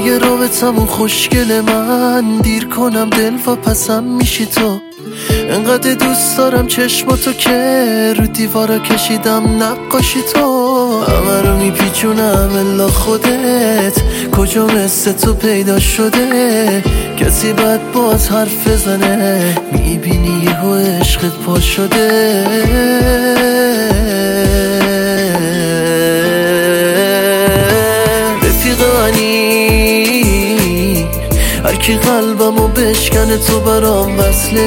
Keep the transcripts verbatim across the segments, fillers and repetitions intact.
اگه رابطمون خوشگل من دیر کنم دل و پسم میشی تو. انقدر دوست دارم چشماتو که رو دیوارا کشیدم نقاشی تو. همه رو میپیچونم الا خودت کجا مثل تو پیدا شده. کسی بد باز حرف بزنه میبینی یهو عشقت پا شده. هرکی قلبمو بشکنه تو برام وصله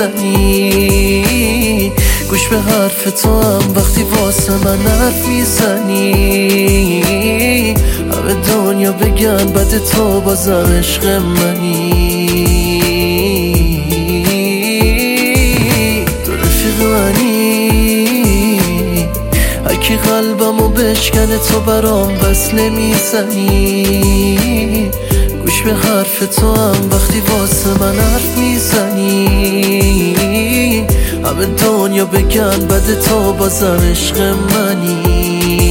میزنی. گوش به حرف تو هم وقتی واسه من حرف میزنی. همه دنیا بگن بد تو بازم عشق منی. تو رفیق منی. هرکی قلبمو بشکنه تو برام وصله میزنی. گوش به حرف تو هم وقتی واسه من حرف میزنی. همه دنیا بگن بد تو بازم عشق منی.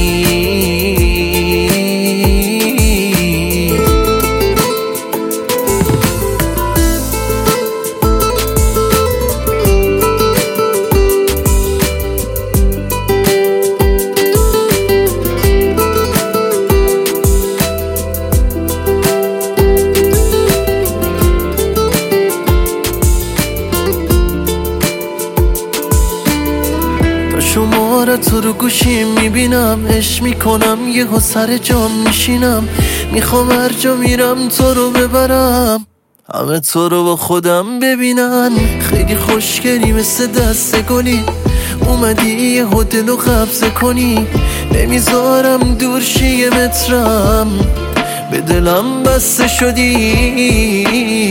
شماره تو رو گوشیم میبینم عشق میکنم یهو سر جام میشینم. میخوام هر جا میرم تو رو ببرم همه تو رو با خودم ببینن. خیلی خوشگلی مثل دست گلی اومدی یهو دلو قبضه کنی. نمیذارم دور شی یه مترم به دلم بسته شدی.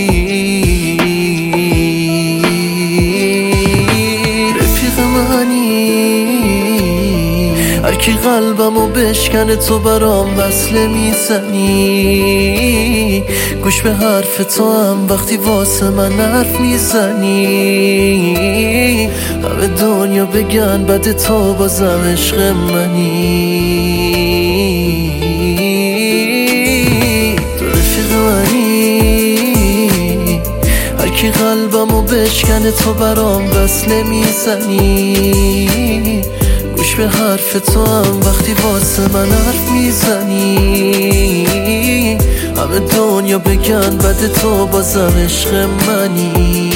رفیق منی. هرکی قلبمو بشکنه تو برام وصله میزنی. گوش به حرف تو هم وقتی واسه من حرف میزنی. همه دنیا بگن بد تو بازم عشق منی. تو رفیق منی. هرکی قلبمو بشکنه تو برام وصله میزنی. گوش به حرف تو هم وقتی واسه من حرف میزنی. همه دنیا بگن بد تو بازم عشق منی.